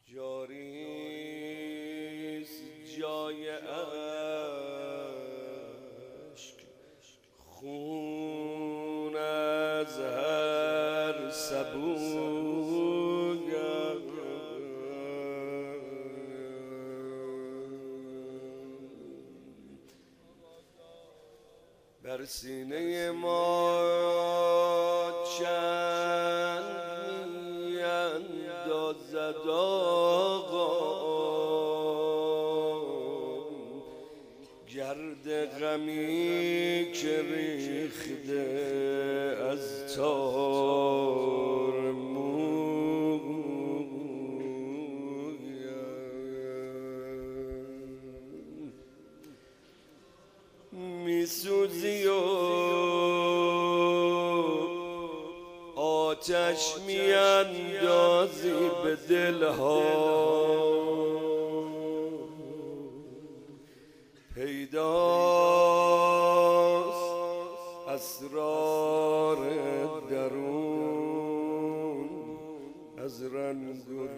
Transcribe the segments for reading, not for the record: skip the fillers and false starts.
جاریست جای عشق خون از هر سبویم بر سینه ما چند میاندازد آقا گرد غمی که ریخته از تار مویم میسوزی و آتش میاندازی به دلها پیداست اسرار درون از رنگ و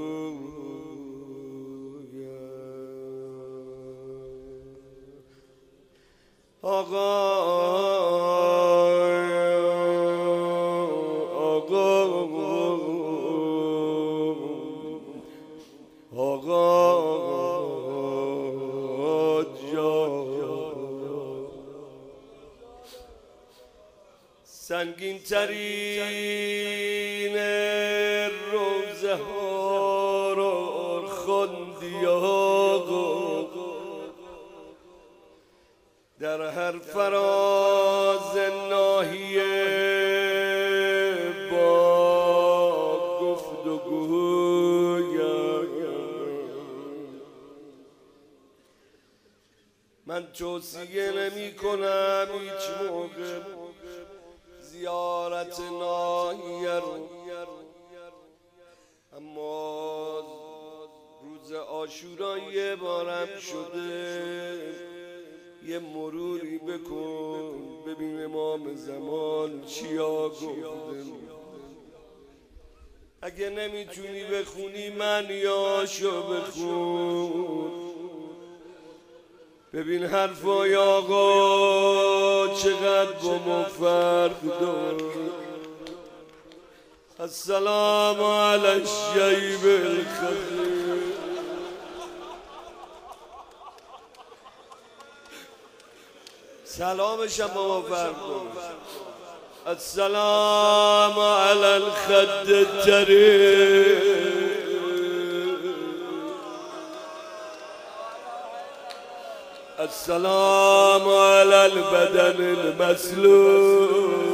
آقا سنگین ترین روزه ها رو خوندی آقا در هر فراز ناحیه با گفتگویم من توصیه نمی کنم هیچ موقع زیارت ناحیه رو، اما روز عاشورا یه بارم شده یه مروری بکن ببین امام زمان چیا گفته. اگه نمیتونی بخونی معنیاشو بخون ببین حرفای آقا چقدر با ما فرق داره. السلام علی الشیب الخفیف سلامش هم با ما فرق داره. السلام علی الخد الطریق السلام علی البدن المسلول.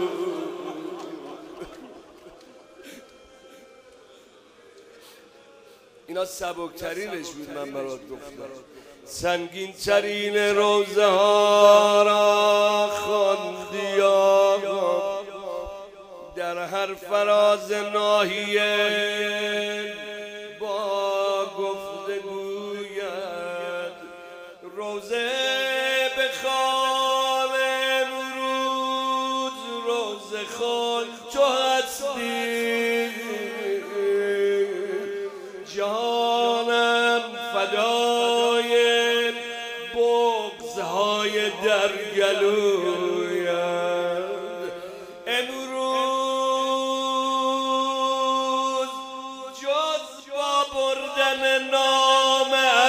اینا سبکترینش بود من برات گفتم. سنگین ترین روزه ها را خواندی آقا در هر فراز ناحیه با گفتگویت روزه به خواب امروز روزه خود تو هستی جانم فدای بغض‌های در گلویت امروز جز با بردن نام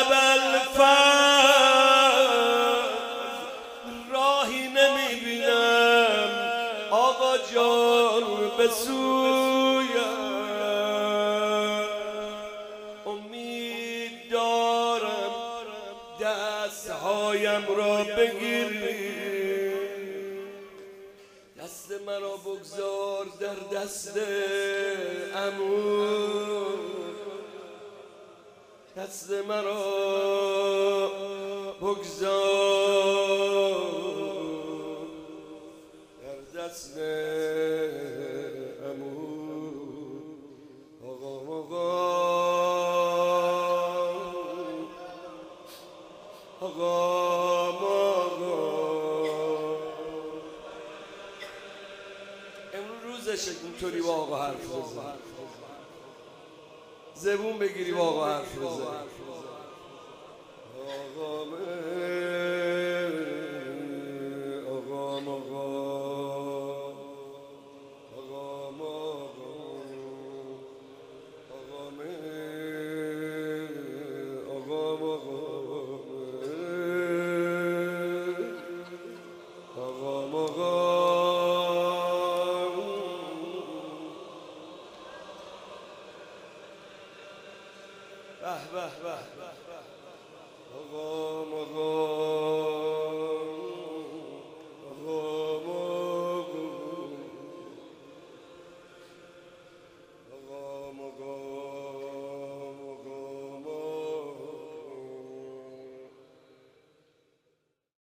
ابوالفضل راهی نمیبینم آقا جان به سویم. امید دارم دستهایم را بگیری دست مرا بگذار در دست عمو دست مرا بگذار در دست عمو. امروز روزشه اینطوری با آقا حرف بزن. زبون بگیری واقعا حرف بزنی. آقام آقام آقام به به به آقام